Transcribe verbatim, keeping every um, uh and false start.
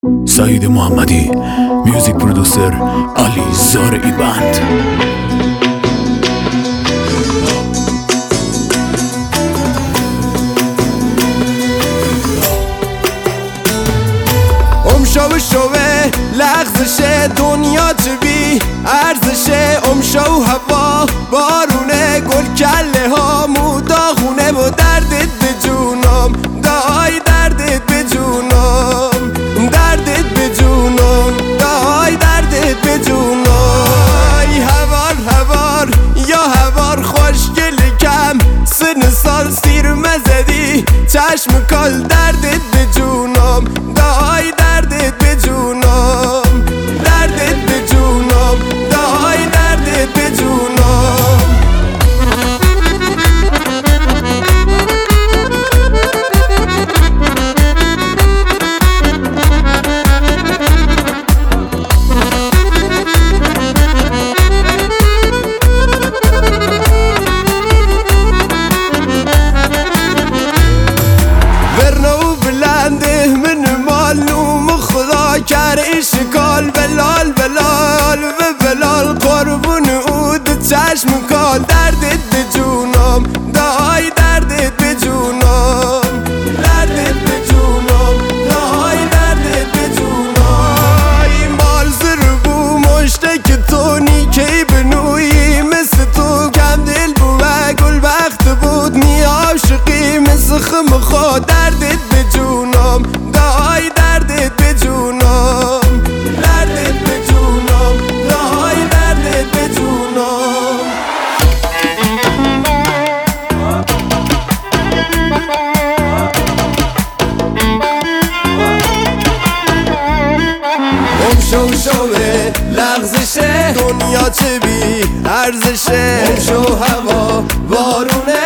سعید محمدی، میوزیک پرودوسر علی زارعی بند. امشو شوه لغزشه دنیا چه بی ارزشه، امشو هوا بارونه گل کله ها موداخونه و دردت به جونم، دای دردت به جونم، دردت به جونم، دای دردت به جونم. هوار هوار یا هوار خوشگل کم، سن سال سیر مزدی چشم کال، دردت به جونم، دای دردت به جونم، دردت به جونم، دای دردت به جونم. ورنو بلنده من معلوم خدا کر اشکال، بلال بلال و بلال قربون اود چشم کال، دردت به جونم، دای دردت به جونم، دردت به جونم، دای دردت به جونم. مال زربو مشتک تو نیکی بنویی، مثل تو کم دل بو و گل وقت بود می عاشقی مثل خم خود، دردت به جونم، دای دردت به جونم، دردت به جونم، دای دردت به جونم. امشو شوه لغزشه دنیا چه بی ارزشه، امشو هوا بارونه